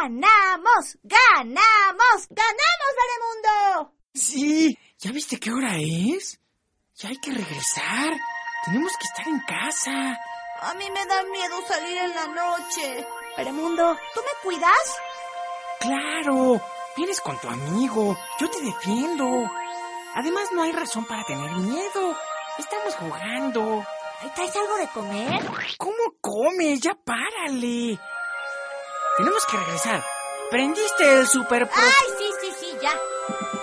¡Ganamos! ¡Ganamos! ¡Ganamos, Valemundo! Sí, ¿ya viste qué hora es? Ya hay que regresar. Tenemos que estar en casa. A mí me da miedo salir en la noche. Valemundo, ¿tú me cuidas? ¡Claro! Vienes con tu amigo. Yo te defiendo. Además, no hay razón para tener miedo. Estamos jugando. ¿Traes algo de comer? ¿Cómo comes? Ya párale. Tenemos que regresar. ¿Prendiste el super... ¡Ay, sí, ya!